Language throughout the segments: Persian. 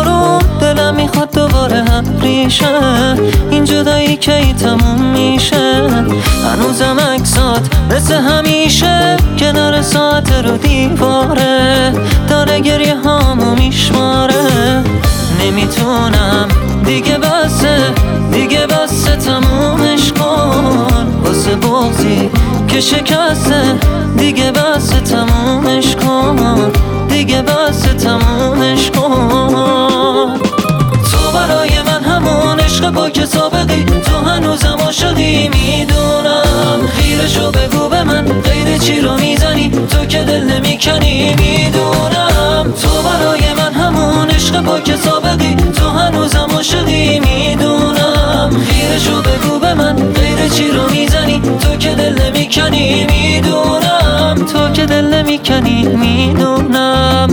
بارون دلم میخواد دوباره ریشه این جدایی کی تموم میشه. هنوزم عکسات مثل همیشه کنار ساعت رو دیواره داره گریه هامو میشماره. نمیتونم دیگه بسه تمومش کن واسه بغضی که شکسته. دیگه بسه تمومش کن دیگه بسه تمومش کن. تو برای من همون عشق با که سابقی تو هنوزم عاشقی میدونم. خیرشو بگو به من غیر چی رو میزنی تو که دل نمیکنی میدونم. تو برای من همون عشق با که سابقی تو هنوزم عاشقی میدونم. خیرشو بگو به من غیر چی رو میزنی تو که دل نمیکنی میدونم. تو که دل نمیکنی میدونم.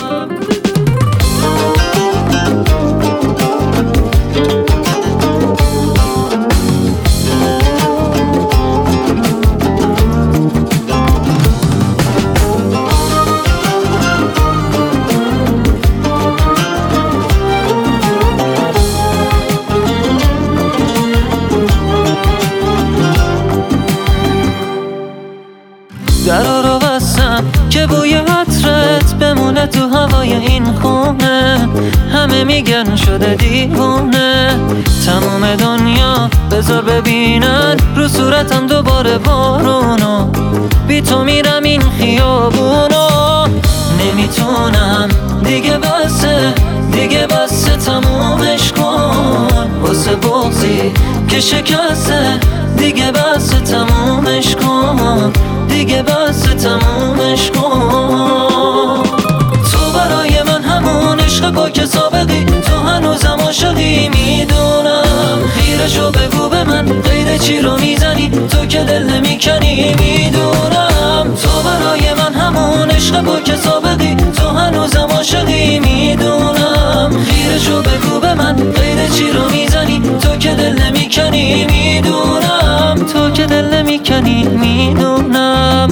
درا رو بستم که بوی عطرت بمونه تو هوای این خونه. همه میگن شده دیوونه تمام دنیا بذار ببینن رو صورتم دوباره بارونو. بی تو میرم این خیابونو. نمیتونم دیگه بسه تمومش کن واسه بغضی که شکسته. دیگه بسه تمومش کن دیگه بسه تمومش کن. تو برای من همون عشق با که سابقی تو هنوزم عاشقی میدونم. خیرشو بگو به من غیر چی رو میزنی تو که دل نمیکنی میدونم. تو برای من همون عشق با که سابقی تو هنوزم عاشقی میدونم. خیرشو بگو به من غیر چی رو میزنی تو که دل نمیکنی میدونم. تو که دل نمیکنی میدونم.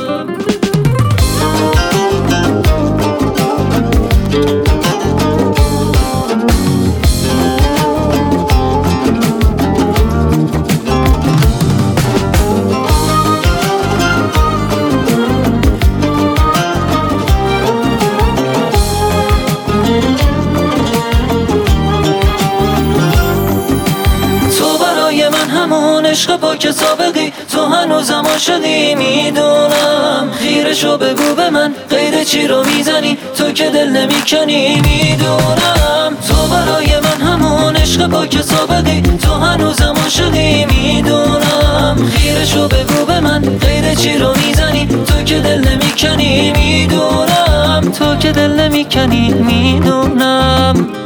همون عشق با که سابقی تو هنوزم عاشقی میدونم. خیرشو بگو به من غیر چی رو میزنی تو که دل نمیکنی میدونم. تو برای من همون عشق با که سابقی تو هنوزم عاشقی میدونم. خیرشو بگو به من غیر چی رو میزنی تو که دل نمیکنی میدونم. تو که دل نمیکنی میدونم.